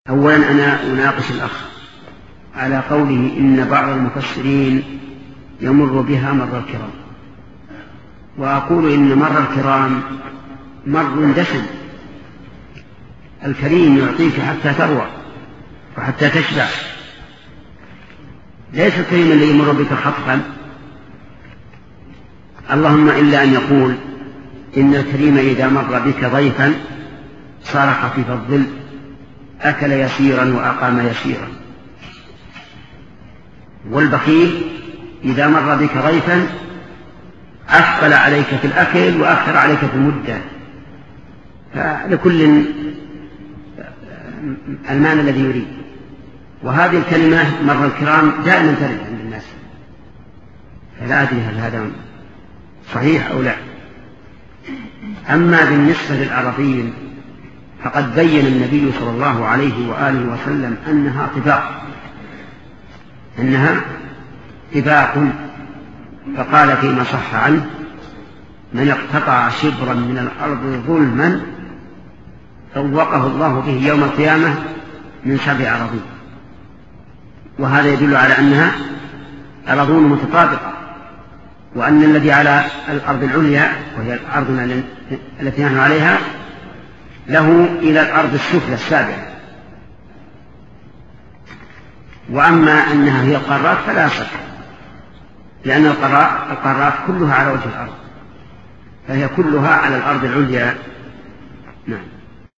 أولا أنا أناقش الأخ على قوله إن بعض المفسرين يمر بها مر الكرام، وأقول إن مر الكرام مر دسم. الكريم يعطيك حتى تروى وحتى تشبع، ليس الكريم الذي يمر بك خطفا، اللهم إلا أن يقول إن الكريم إذا مر بك ضيفا صار خفيف الظل، أكل يسيرا وأقام يسيرا. والبخيل إذا مر بك ضيفا أثقل عليك في الأكل وأكثر عليك في المدة، فلكل المعنى الذي يريد. وهذه الكلمة مر الكرام دائما ترد عند الناس، فلا أدري هل هذا صحيح أو لا. أما بالنسبة للعربيين فقد بين النبي صلى الله عليه وآله وسلم أنها طباق، فقال فيما صح عنه: من اقتطع شبرا من الأرض ظلما طوقه الله به يوم القيامة من 7 أراضين. وهذا يدل على أنها أراضون متطابقة، وأن الذي على الأرض العليا وهي الأرض التي نحن عليها له إلى الأرض السفلى السابعة. وأما أنها هي القارات فلا شك، لأن القارات كلها على وجه الأرض، فهي كلها على الأرض العليا. نعم.